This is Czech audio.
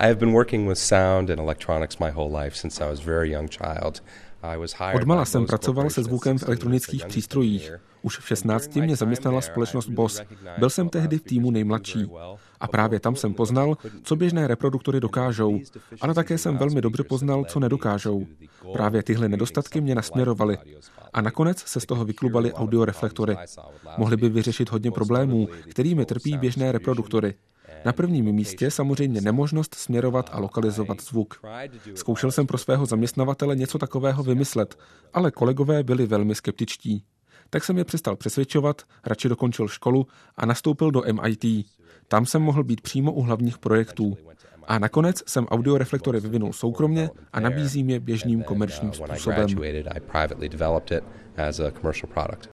I have been working with sound and electronics my whole life since I was a very young child. Odmala jsem pracoval se zvukem v elektronických přístrojích. Už v 16 mě zaměstnala společnost Boss. Byl jsem tehdy v týmu nejmladší. A právě tam jsem poznal, co běžné reproduktory dokážou, ale také jsem velmi dobře poznal, co nedokážou. Právě tyhle nedostatky mě nasměrovaly. A nakonec se z toho vyklubaly audioreflektory. Mohly by vyřešit hodně problémů, kterými trpí běžné reproduktory. Na prvním místě samozřejmě nemožnost směrovat a lokalizovat zvuk. Zkoušel jsem pro svého zaměstnavatele něco takového vymyslet, ale kolegové byli velmi skeptičtí. Tak jsem je přestal přesvědčovat, radši dokončil školu a nastoupil do MIT. Tam jsem mohl být přímo u hlavních projektů. A nakonec jsem audioreflektory vyvinul soukromně a nabízím je běžným komerčním způsobem.